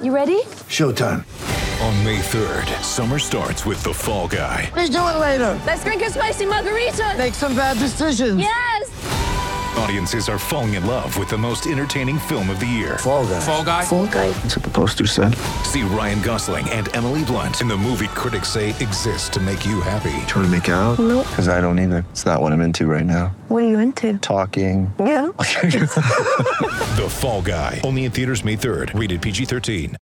You ready? Showtime. On May 3rd, summer starts with The Fall Guy. Let's do it later. Let's drink a spicy margarita. Make some bad decisions. Yes. Audiences are falling in love with the most entertaining film of the year. Fall Guy. Fall Guy? Fall guy. That's what the poster said. See Ryan Gosling and Emily Blunt in the movie critics say exists to make you happy. Trying to make it out? Nope. Because I don't either. It's not what I'm into right now. What are you into? Talking. Yeah. The Fall Guy. Only in theaters May 3rd. Rated PG-13.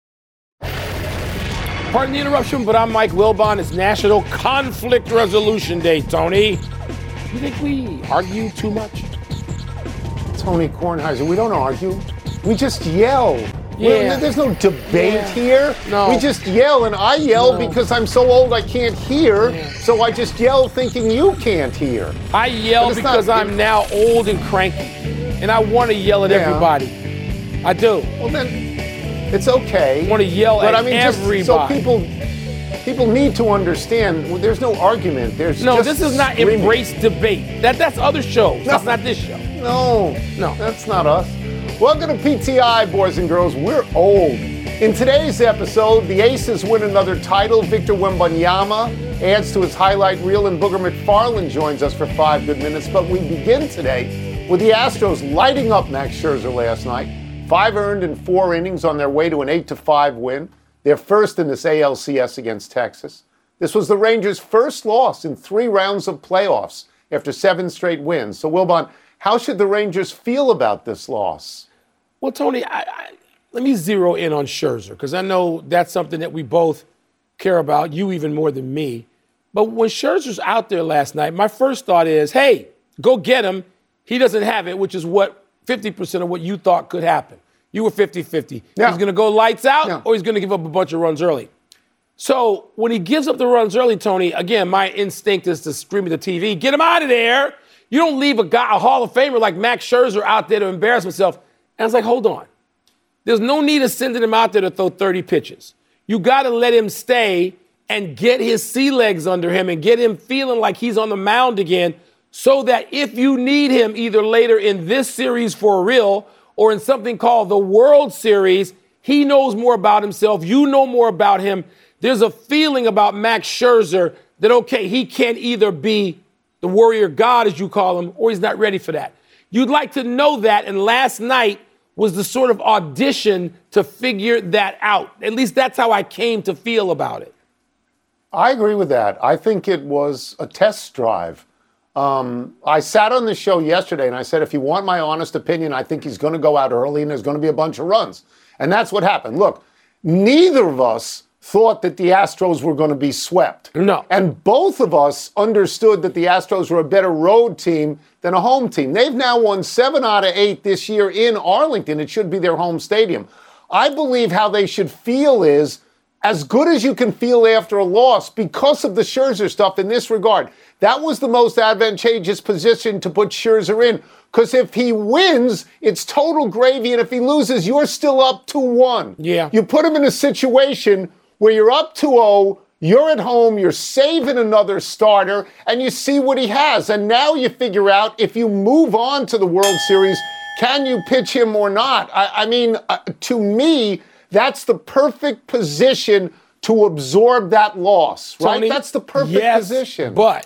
Pardon the interruption, but I'm Mike Wilbon. It's National Conflict Resolution Day, Tony. You think we argue too much? Tony Kornheiser, we don't argue. We just yell. Yeah. There's no debate here. No. We just yell, and I yell because I'm so old I can't hear, so I just yell thinking you can't hear. I yell But it's because not- I'm now old and cranky, and I want to yell at everybody. I do. Well, then it's okay. I want to yell but at I mean, just everybody. so people need to understand, well, there's no argument. There's No, just this is not screaming. embrace debate. That's other shows. No. That's not this show. No, No. that's not us. Welcome to PTI, boys and girls. We're old. In today's episode, the Aces win another title. Victor Wembanyama adds to his highlight reel, and Booger McFarland joins us for 5 good minutes. But we begin today with the Astros lighting up Max Scherzer last night. 5 earned in 4 innings on their way to an 8-5 win. Their first in this ALCS against Texas. This was the Rangers' first loss in 3 rounds of playoffs after 7 straight wins. So, Wilbon, how should the Rangers feel about this loss? Well, Tony, let me zero in on Scherzer, because I know that's something that we both care about, you even more than me. But when Scherzer's out there last night, my first thought is, hey, go get him. He doesn't have it, which is what 50% of what you thought could happen. You were 50-50. Yeah. He's going to go lights out, Yeah. or he's going to give up a bunch of runs early. So when he gives up the runs early, Tony, again, my instinct is to scream at the TV, get him out of there. You don't leave a Hall of Famer like Max Scherzer out there to embarrass himself. And I was like, hold on. There's no need of sending him out there to throw 30 pitches. You got to let him stay and get his sea legs under him and get him feeling like he's on the mound again, so that if you need him either later in this series for real or in something called the World Series, he knows more about himself. You know more about him. There's a feeling about Max Scherzer that, okay, he can't either be the warrior god, as you call him, or he's not ready for that. You'd like to know that, and last night was the sort of audition to figure that out. At least that's how I came to feel about it. I agree with that. I think it was a test drive. I sat on the show yesterday and I said, if you want my honest opinion, I think he's going to go out early and there's going to be a bunch of runs. And that's what happened. Look, neither of us thought that the Astros were going to be swept. No. And both of us understood that the Astros were a better road team than a home team. They've now won 7 out of 8 this year in Arlington. It should be their home stadium. I believe how they should feel is as good as you can feel after a loss because of the Scherzer stuff in this regard. That was the most advantageous position to put Scherzer in, because if he wins, it's total gravy, and if he loses, you're still up 2-1. Yeah. You put him in a situation where you're up 2-0, you're at home, you're saving another starter, and you see what he has. And now you figure out if you move on to the World Series, can you pitch him or not? I mean, to me, that's the perfect position to absorb that loss, right? Tony, That's the perfect position. But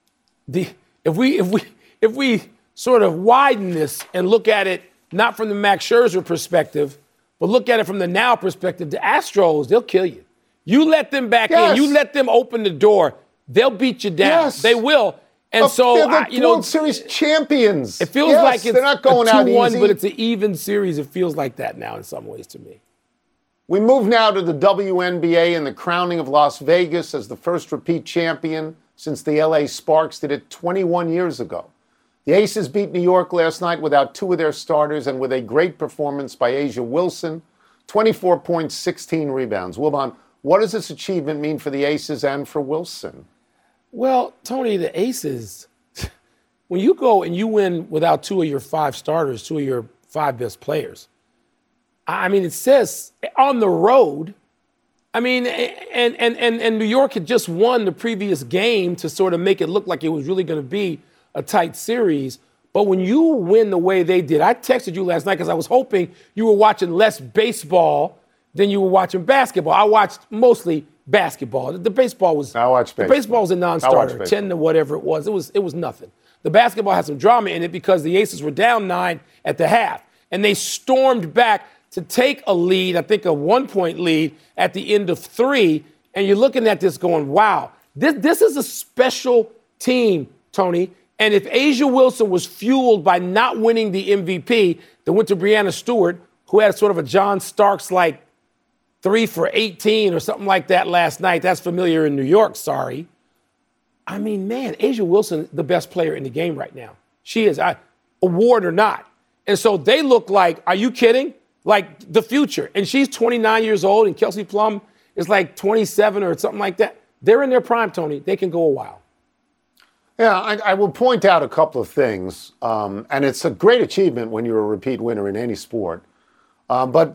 if we sort of widen this and look at it not from the Max Scherzer perspective, but look at it from the now perspective, the Astros, they'll kill you. You let them back in, you let them open the door, they'll beat you down. Yes. They will. And so, they're the World Series champions. It feels like it's they're not going a out 2-1, easy. but it's an even series. It feels like that now in some ways to me. We move now to the WNBA and the crowning of Las Vegas as the first repeat champion since the LA Sparks did it 21 years ago. The Aces beat New York last night without 2 of their starters and with a great performance by A'ja Wilson, 24 points, 16 rebounds. Wilbon, what does this achievement mean for the Aces and for Wilson? Well, Tony, the Aces, when you go and you win without 2 of your 5 starters, 2 of your 5 best players, I mean, it says on the road, I mean, and New York had just won the previous game to sort of make it look like it was really going to be a tight series. But when you win the way they did, I texted you last night because I was hoping you were watching less baseball than you were watching basketball. I watched mostly basketball. The baseball was. I watched baseball. The baseball was a non-starter, 10 to whatever it was. It was nothing. The basketball had some drama in it because the Aces were down 9 at the half, and they stormed back to take a lead. I think a 1-point lead at the end of 3. And you're looking at this going, wow, this is a special team, Tony. And if Asia Wilson was fueled by not winning the MVP that went to Breanna Stewart, who had sort of a John Starks-like 3 for 18 or something like that last night. That's familiar in New York, sorry. I mean, man, Asia Wilson, the best player in the game right now. She is, award or not. And so they look like, are you kidding? Like the future. And she's 29 years old, and Kelsey Plum is like 27 or something like that. They're in their prime, Tony. They can go a while. Yeah, I will point out a couple of things. And it's a great achievement when you're a repeat winner in any sport. But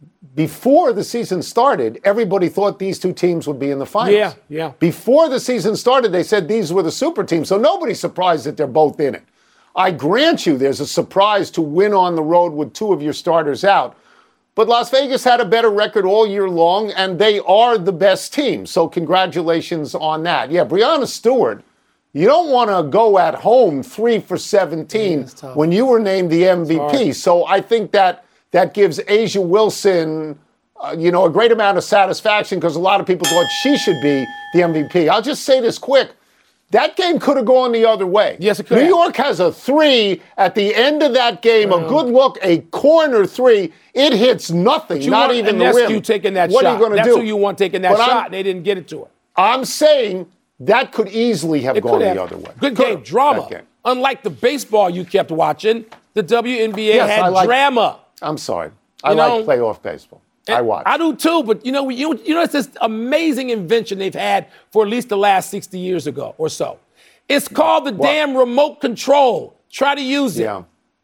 before the season started, everybody thought these two teams would be in the finals. Yeah. Before the season started, they said these were the super teams. So nobody's surprised that they're both in it. I grant you there's a surprise to win on the road with 2 of your starters out. But Las Vegas had a better record all year long, and they are the best team. So congratulations on that. Yeah, Breanna Stewart, you don't want to go at home 3 for 17 when you were named the MVP. So I think that gives Asia Wilson, a great amount of satisfaction because a lot of people thought she should be the MVP. I'll just say this quick. That game could have gone the other way. Yes, it could. New York has a 3 at the end of that game, a good look, a corner 3. It hits nothing, not even the rim. You taking that what shot. Are you going to do? That's who you want taking that shot, and they didn't get it to her. I'm saying that could easily have gone the other way. Good game, drama. Unlike the baseball you kept watching, the WNBA had drama. I'm sorry. I like playoff baseball. I watch. I do too, but it's this amazing invention they've had for at least the last 60 years ago or so. It's called the damn remote control. Try to use it. Yeah.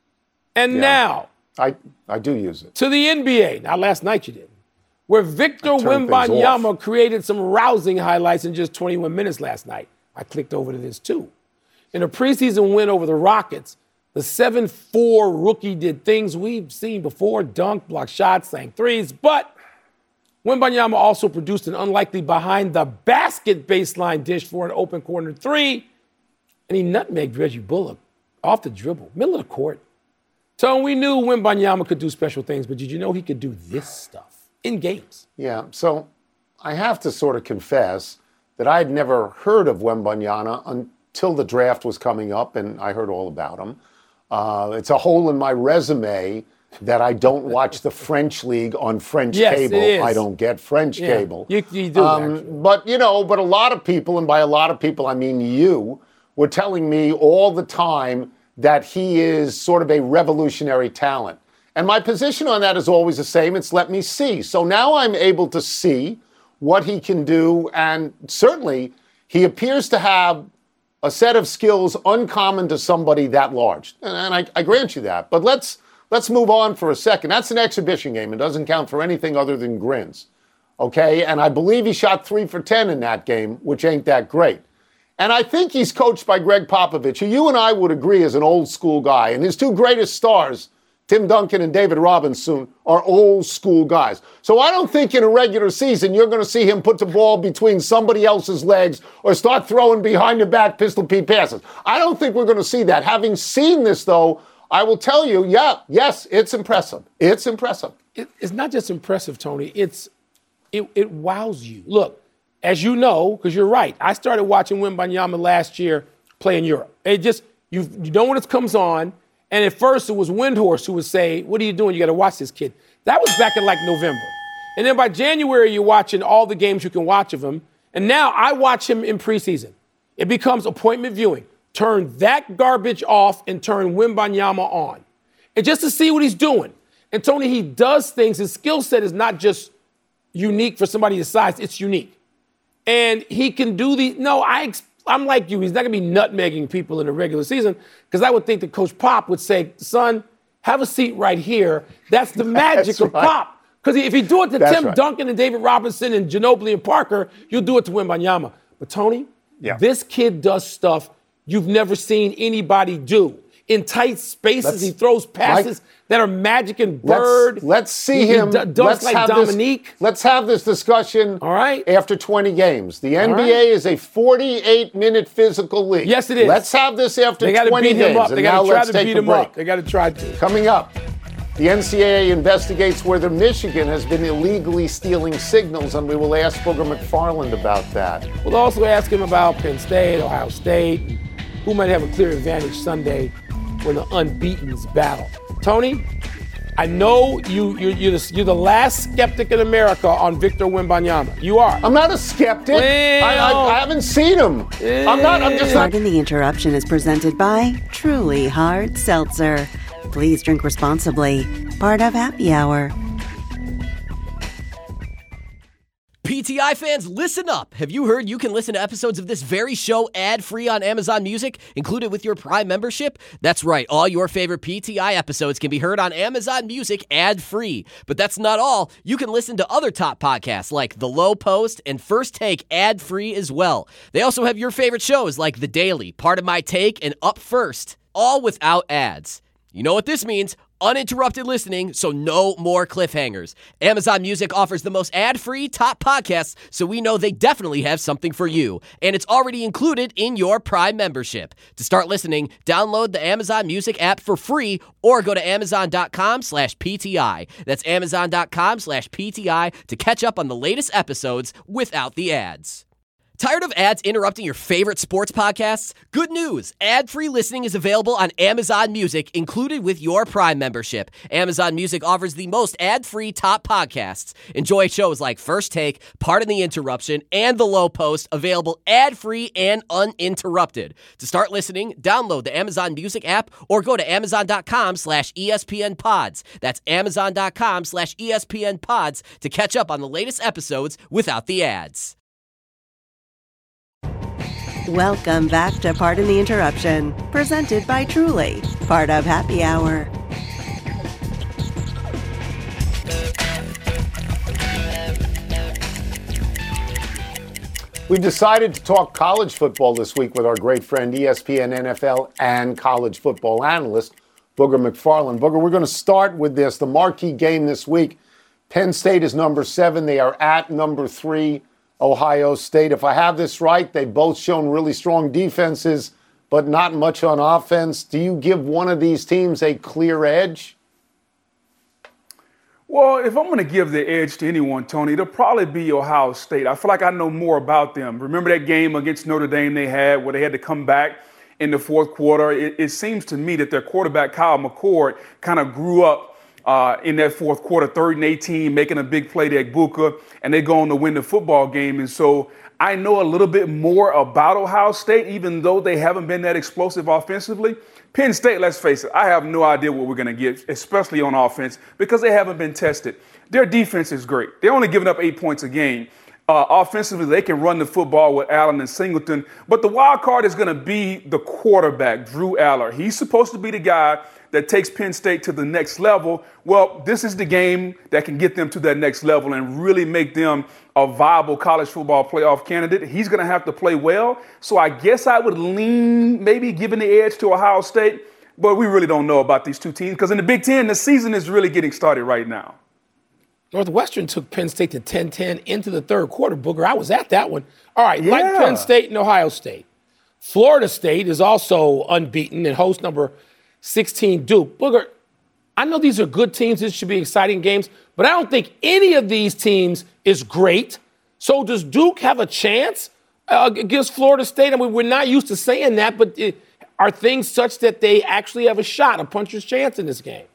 And now. I do use it. To the NBA. Now, last night you did. Where Victor Wembanyama created some rousing highlights in just 21 minutes last night. I clicked over to this too. In a preseason win over the Rockets, the 7'4" rookie did things we've seen before, dunked, blocked shots, sang threes, but Wembanyama also produced an unlikely behind-the-basket baseline dish for an open corner 3, and he nutmegged Reggie Bullock off the dribble, middle of the court. So we knew Wembanyama could do special things, but did you know he could do this stuff in games? Yeah, so I have to sort of confess that I had never heard of Wembanyama until the draft was coming up, and I heard all about him. It's a hole in my resume that I don't watch the French league on French cable. It is. I don't get French cable. You do, but a lot of people, and by a lot of people I mean you, were telling me all the time that he is sort of a revolutionary talent. And my position on that is always the same. It's let me see. So now I'm able to see what he can do, and certainly he appears to have a set of skills uncommon to somebody that large. And I grant you that. But let's move on for a second. That's an exhibition game. It doesn't count for anything other than grins. Okay? And I believe he shot 3 for 10 in that game, which ain't that great. And I think he's coached by Greg Popovich, who you and I would agree is an old school guy. And his 2 greatest stars, Tim Duncan and David Robinson, are old school guys. So I don't think in a regular season you're going to see him put the ball between somebody else's legs or start throwing behind the back Pistol Pete passes. I don't think we're going to see that. Having seen this, though, I will tell you, yes, it's impressive. It's impressive. It's not just impressive, Tony. It wows you. Look, as you know, because you're right, I started watching Wembanyama last year play in Europe. It just, you know when it comes on, and at first it was Windhorst who would say, what are you doing? You got to watch this kid. That was back in like November. And then by January, you're watching all the games you can watch of him. And now I watch him in preseason. It becomes appointment viewing. Turn that garbage off and turn Wembanyama on. And just to see what he's doing. And Tony, he does things. His skill set is not just unique for somebody his size. It's unique. And he can do I'm like you. He's not going to be nutmegging people in the regular season because I would think that Coach Pop would say, son, have a seat right here. That's the magic of Pop. Because if you do it to Tim Duncan and David Robinson and Ginobili and Parker, you'll do it to Wembanyama. But Tony, this kid does stuff you've never seen anybody do. in tight spaces. He throws passes that are magic and bird. Let's see him. Let's like Dominique. Let's have this discussion. All right. After 20 games. The NBA is a 48-minute physical league. Yes, it is. Let's have this after 20 games. They got to beat him up. And They got to try to beat him up. They got to try to. Coming up, the NCAA investigates whether Michigan has been illegally stealing signals, and we will ask Booger McFarland about that. We'll also ask him about Penn State, Ohio State, who might have a clear advantage Sunday when the unbeaten's battle. Tony, I know you're the last skeptic in America on Victor Wembanyama. You are. I'm not a skeptic. I haven't seen him. I'm just not. Pardon the Interruption is presented by Truly Hard Seltzer. Please drink responsibly. Part of Happy Hour. PTI fans, listen up. Have you heard you can listen to episodes of this very show ad-free on Amazon Music, included with your Prime membership? That's right. All your favorite PTI episodes can be heard on Amazon Music ad-free. But that's not all. You can listen to other top podcasts like The Low Post and First Take ad-free as well. They also have your favorite shows like The Daily, Part of My Take, and Up First, all without ads. You know what this means? Uninterrupted listening, so no more cliffhangers. Amazon Music offers the most ad-free top podcasts, so we know they definitely have something for you. And it's already included in your Prime membership. To start listening, download the Amazon Music app for free or go to amazon.com/PTI. That's amazon.com/PTI to catch up on the latest episodes without the ads. Tired of ads interrupting your favorite sports podcasts? Good news! Ad-free listening is available on Amazon Music, included with your Prime membership. Amazon Music offers the most ad-free top podcasts. Enjoy shows like First Take, Pardon the Interruption, and The Low Post, available ad-free and uninterrupted. To start listening, download the Amazon Music app or go to amazon.com/ESPN Pods. That's amazon.com/ESPN Pods to catch up on the latest episodes without the ads. Welcome back to Pardon the Interruption, presented by Truly, part of Happy Hour. We decided to talk college football this week with our great friend, ESPN NFL and college football analyst, Booger McFarland. Booger, we're going to start with this. The marquee game this week, Penn State is number 7. They are at number 3. Ohio State. If I have this right, they've both shown really strong defenses, but not much on offense. Do you give one of these teams a clear edge? Well, if I'm going to give the edge to anyone, Tony, it'll probably be Ohio State. I feel like I know more about them. Remember that game against Notre Dame they had where they had to come back in the fourth quarter? It seems to me that their quarterback, Kyle McCord, kind of grew up in that fourth quarter, 3rd and 18, making a big play to Egbuka, and they go on to win the football game. And so I know a little bit more about Ohio State, even though they haven't been that explosive offensively. Penn State, let's face it, I have no idea what we're going to get, especially on offense, because they haven't been tested. Their defense is great. They're only giving up 8 points a game. Offensively, they can run the football with Allen and Singleton. But the wild card is going to be the quarterback, Drew Aller. He's supposed to be the guy that takes Penn State to the next level. Well, this is the game that can get them to that next level and really make them a viable college football playoff candidate. He's going to have to play well. So I guess I would lean maybe giving the edge to Ohio State. But we really don't know about these two teams because in the Big Ten, the season is really getting started right now. Northwestern took Penn State to 10-10 into the third quarter, Booger. I was at that one. All right, like Penn State and Ohio State. Florida State is also unbeaten and host number 16 Duke. Booger, I know these are good teams. This should be exciting games, but I don't think any of these teams is great. So does Duke have a chance against Florida State? I mean, we're not used to saying that, but are things such that they actually have a shot, a puncher's chance in this game?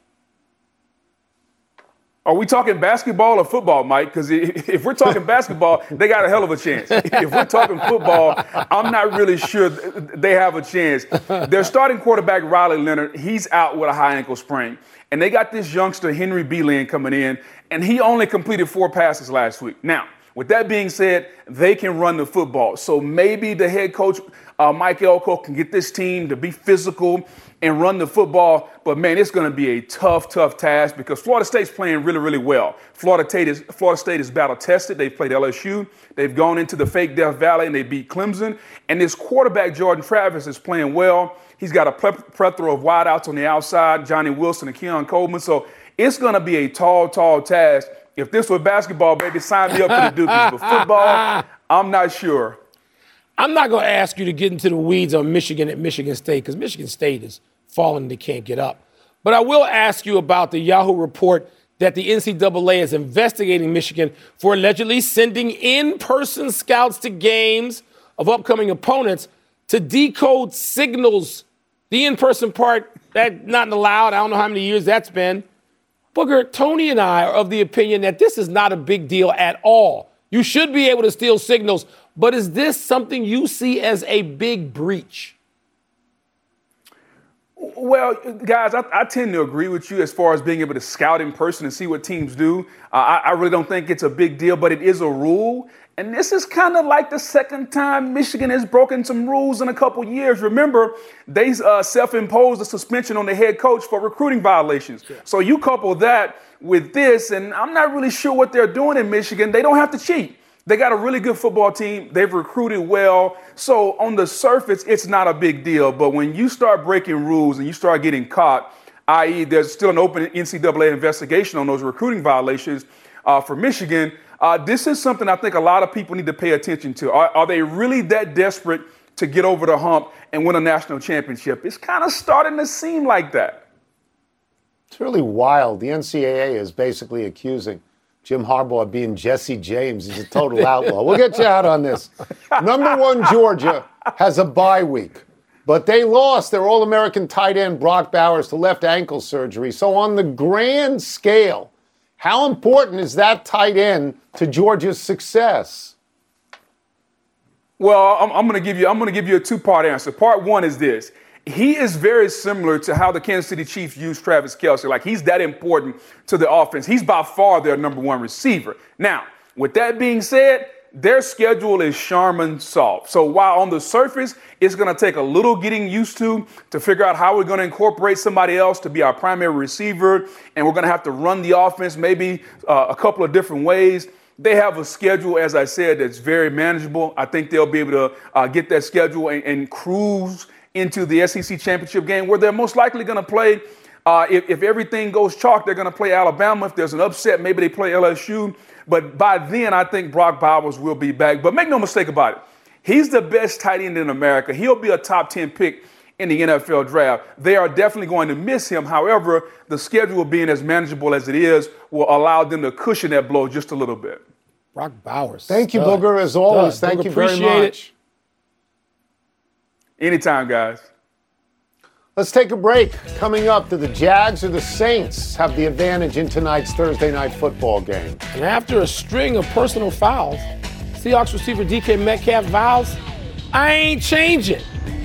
Are we talking basketball or football, Mike? Because if we're talking basketball, they got a hell of a chance. If we're talking football, I'm not really sure they have a chance. Their starting quarterback, Riley Leonard, he's out with a high ankle sprain. And they got this youngster, Henry Beeland, coming in, and he only completed 4 passes last week. Now, with that being said, they can run the football. So maybe the head coach, Mike Elko, can get this team to be physical and run the football. But, man, it's going to be a tough task because Florida State's playing really, really well. Florida State is battle-tested. They've played LSU. They've gone into the fake Death Valley, and they beat Clemson. And this quarterback, Jordan Travis, is playing well. He's got a plethora of wideouts on the outside, Johnny Wilson and Keon Coleman. So it's going to be a tall task. If this was basketball, baby, sign me up for the Dukies. But football, I'm not sure. I'm not going to ask you to get into the weeds on Michigan at Michigan State because Michigan State is falling and they can't get up. But I will ask you about the Yahoo report that the NCAA is investigating Michigan for allegedly sending in-person scouts to games of upcoming opponents to decode signals. The in-person part, that's not allowed. I don't know how many years that's been. Booger, Tony and I are of the opinion that this is not a big deal at all. You should be able to steal signals, but is this something you see as a big breach? Well, guys, I tend to agree with you as far as being able to scout in person and see what teams do. I really don't think it's a big deal, but it is a rule. And this is kind of like the second time Michigan has broken some rules in a couple years. Remember, they self-imposed a suspension on the head coach for recruiting violations. Yeah. So you couple that with this, and I'm not really sure what they're doing in Michigan. They don't have to cheat. They got a really good football team. They've recruited well. So on the surface, it's not a big deal. But when you start breaking rules and you start getting caught, i.e. there's still an open NCAA investigation on those recruiting violations for Michigan, this is something I think a lot of people need to pay attention to. Are they really that desperate to get over the hump and win a national championship? It's kind of starting to seem like that. It's really wild. The NCAA is basically accusing Jim Harbaugh of being Jesse James. He's a total outlaw. We'll get you out on this. Number 1, Georgia has a bye week, but they lost their All-American tight end Brock Bowers to left ankle surgery. So on the grand scale, how important is that tight end to Georgia's success? Well, I'm going to give you a two-part answer. Part one is this. He is very similar to how the Kansas City Chiefs use Travis Kelce. Like, he's that important to the offense. He's by far their number 1 receiver. Now, with that being said, their schedule is Charmin soft. So while on the surface, it's going to take a little getting used to figure out how we're going to incorporate somebody else to be our primary receiver, and we're going to have to run the offense maybe a couple of different ways. They have a schedule, as I said, that's very manageable. I think they'll be able to get that schedule and cruise into the SEC championship game, where they're most likely going to play. If everything goes chalk, they're going to play Alabama. If there's an upset, maybe they play LSU. But by then, I think Brock Bowers will be back. But make no mistake about it. He's the best tight end in America. He'll be a top 10 pick in the NFL draft. They are definitely going to miss him. However, the schedule being as manageable as it is will allow them to cushion that blow just a little bit. Brock Bowers. Thank you, Booger, as always. Thank you very much. Anytime, guys. Let's take a break. Coming up, do the Jags or the Saints have the advantage in tonight's Thursday night football game? And after a string of personal fouls, Seahawks receiver DK Metcalf vows, I ain't changing.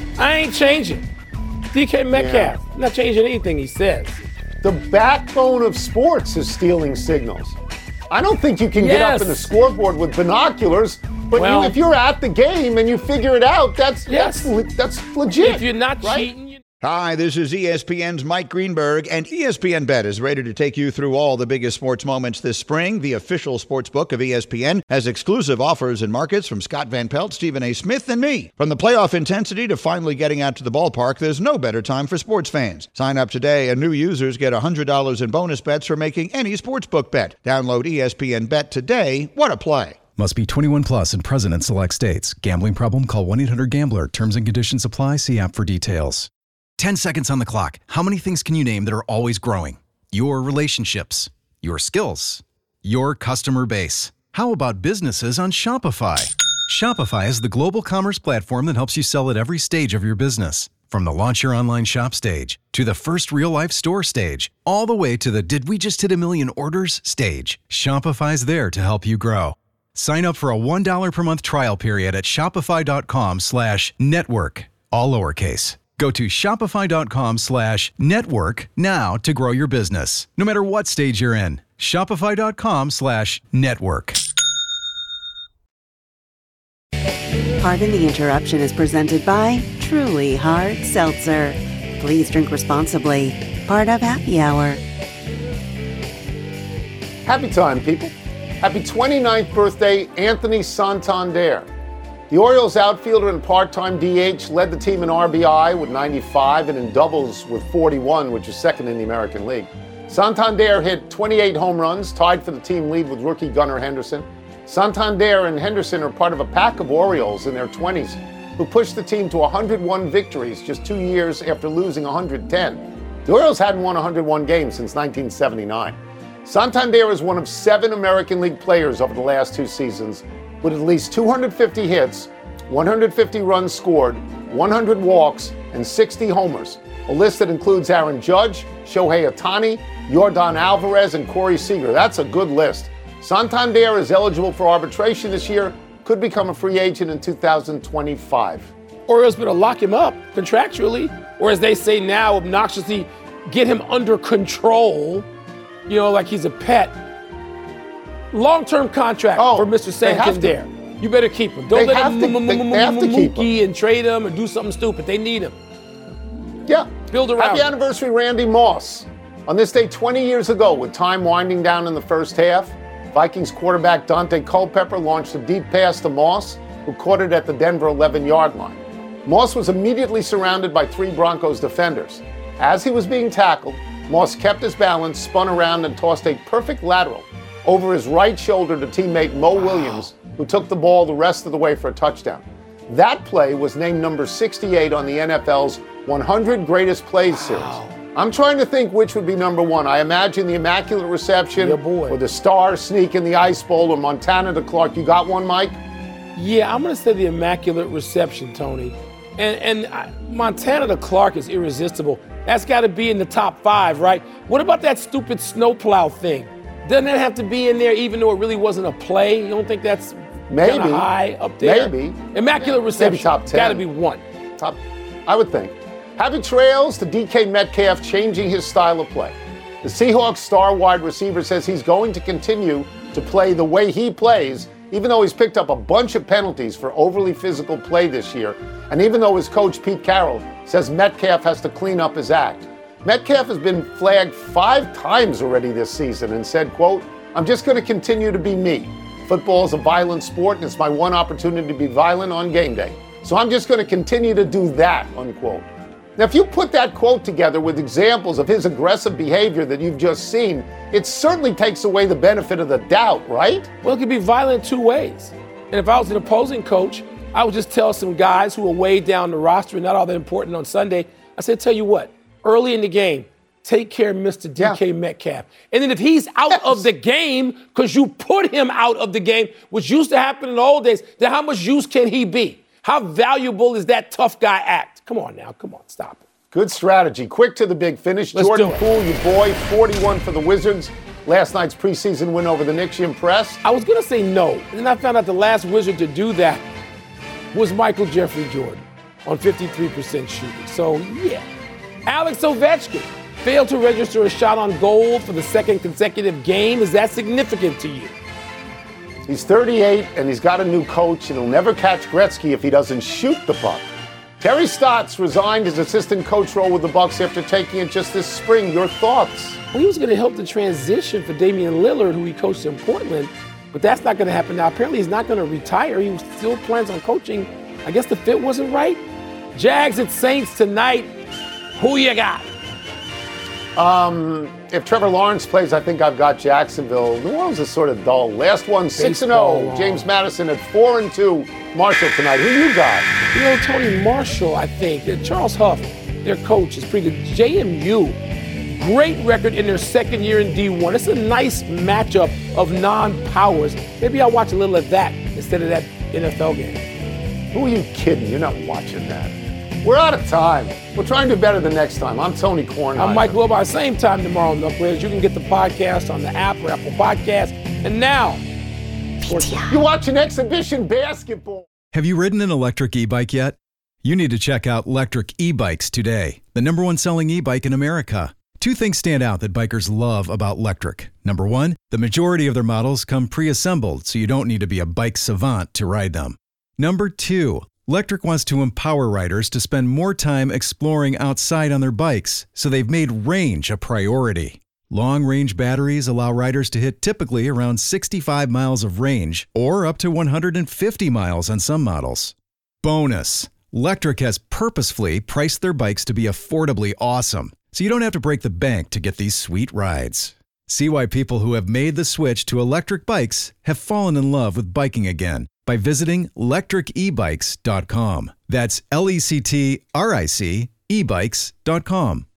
DK Metcalf, not changing anything he says. The backbone of sports is stealing signals. I don't think you can get up in the scoreboard with binoculars, but if you're at the game and you figure it out, that's legit. If you're not cheating. Hi, this is ESPN's Mike Greenberg, and ESPN Bet is ready to take you through all the biggest sports moments this spring. The official sports book of ESPN has exclusive offers and markets from Scott Van Pelt, Stephen A. Smith, and me. From the playoff intensity to finally getting out to the ballpark, there's no better time for sports fans. Sign up today, and new users get $100 in bonus bets for making any sportsbook bet. Download ESPN Bet today. What a play. Must be 21 plus and present in select states. Gambling problem? Call 1-800-GAMBLER. Terms and conditions apply. See app for details. 10 seconds on the clock. How many things can you name that are always growing? Your relationships, your skills, your customer base. How about businesses on Shopify? Shopify is the global commerce platform that helps you sell at every stage of your business. From the launch your online shop stage, to the first real-life store stage, all the way to the did we just hit a million orders stage. Shopify's there to help you grow. Sign up for a $1 per month trial period at shopify.com/network, all lowercase. Go to shopify.com/network now to grow your business. No matter what stage you're in, shopify.com/network. Pardon the Interruption is presented by Truly Hard Seltzer. Please drink responsibly. Part of Happy Hour. Happy time, people. Happy 29th birthday, Anthony Santander. The Orioles outfielder and part-time DH led the team in RBI with 95 and in doubles with 41, which is second in the American League. Santander hit 28 home runs, tied for the team lead with rookie Gunnar Henderson. Santander and Henderson are part of a pack of Orioles in their 20s who pushed the team to 101 victories just 2 years after losing 110. The Orioles hadn't won 101 games since 1979. Santander is one of 7 American League players over the last 2 seasons with at least 250 hits, 150 runs scored, 100 walks, and 60 homers. A list that includes Aaron Judge, Shohei Ohtani, Yordan Alvarez, and Corey Seager. That's a good list. Santander is eligible for arbitration this year, could become a free agent in 2025. Orioles better lock him up contractually, or as they say now, obnoxiously, get him under control, like he's a pet. Long-term contract for Mr. Santander. You better keep him. Don't let him mookie and trade him or do something stupid. They need him. Yeah. Build around Happy anniversary, Randy Moss. On this day 20 years ago, with time winding down in the first half, Vikings quarterback Dante Culpepper launched a deep pass to Moss, who caught it at the Denver 11-yard line. Moss was immediately surrounded by 3 Broncos defenders. As he was being tackled, Moss kept his balance, spun around, and tossed a perfect lateral over his right shoulder to teammate Mo Williams, who took the ball the rest of the way for a touchdown. That play was named number 68 on the NFL's 100 Greatest Plays series. I'm trying to think which would be number 1. I imagine the Immaculate Reception or the Star Sneak in the Ice Bowl or Montana to Clark. You got one, Mike? Yeah, I'm going to say the Immaculate Reception, Tony. And Montana to Clark is irresistible. That's got to be in the top 5, right? What about that stupid snowplow thing? Doesn't that have to be in there even though it really wasn't a play? You don't think that's kind of high up there? Maybe. Immaculate Reception. Maybe top 10. Got to be 1. I would think. Happy trails to DK Metcalf changing his style of play. The Seahawks star wide receiver says he's going to continue to play the way he plays, even though he's picked up a bunch of penalties for overly physical play this year, and even though his coach Pete Carroll says Metcalf has to clean up his act. Metcalf has been flagged 5 times already this season and said, quote, "I'm just going to continue to be me. Football is a violent sport and it's my one opportunity to be violent on game day. So I'm just going to continue to do that," unquote. Now, if you put that quote together with examples of his aggressive behavior that you've just seen, it certainly takes away the benefit of the doubt, right? Well, it could be violent 2 ways. And if I was an opposing coach, I would just tell some guys who are way down the roster and not all that important on Sunday, I said, tell you what, early in the game, take care of Mr. DK Metcalf. And then if he's out of the game because you put him out of the game, which used to happen in the old days, then how much use can he be? How valuable is that tough guy act? Come on now. Come on. Stop it. Good strategy. Quick to the big finish. Let's Jordan do it. Poole, your boy, 41 for the Wizards. Last night's preseason win over the Knicks. You impressed? I was going to say no. And then I found out the last Wizard to do that was Michael Jeffrey Jordan on 53% shooting. So, yeah. Alex Ovechkin failed to register a shot on goal for the 2nd consecutive game. Is that significant to you? He's 38, and he's got a new coach, and he'll never catch Gretzky if he doesn't shoot the puck. Terry Stotts resigned his assistant coach role with the Bucks after taking it just this spring. Your thoughts? Well, he was going to help the transition for Damian Lillard, who he coached in Portland, but that's not going to happen now. Apparently, he's not going to retire. He still plans on coaching. I guess the fit wasn't right. Jags at Saints tonight. Who you got? If Trevor Lawrence plays, I think I've got Jacksonville. New Orleans is sort of dull. Last one, 6-0. James Madison at 4-2. Marshall tonight. Who you got? You know, Tony Marshall, I think. Charles Huff, their coach, is pretty good. JMU, great record in their 2nd year in D1. It's a nice matchup of non-powers. Maybe I'll watch a little of that instead of that NFL game. Who are you kidding? You're not watching that. We're out of time. We're trying to do better the next time. I'm Tony Kornheiser. I'm Mike Wilbur. Same time tomorrow, Knuckleheads. You can get the podcast on the app or Apple Podcasts. And now, you're watching Exhibition Basketball. Have you ridden an electric e-bike yet? You need to check out Lectric E-Bikes today, the #1 selling e-bike in America. 2 things stand out that bikers love about Lectric. Number 1, the majority of their models come pre-assembled, so you don't need to be a bike savant to ride them. Number 2, Lectric wants to empower riders to spend more time exploring outside on their bikes, so they've made range a priority. Long-range batteries allow riders to hit typically around 65 miles of range or up to 150 miles on some models. Bonus! Lectric has purposefully priced their bikes to be affordably awesome, so you don't have to break the bank to get these sweet rides. See why people who have made the switch to electric bikes have fallen in love with biking again by visiting lectricebikes.com. That's LECTRIC ebikes.com.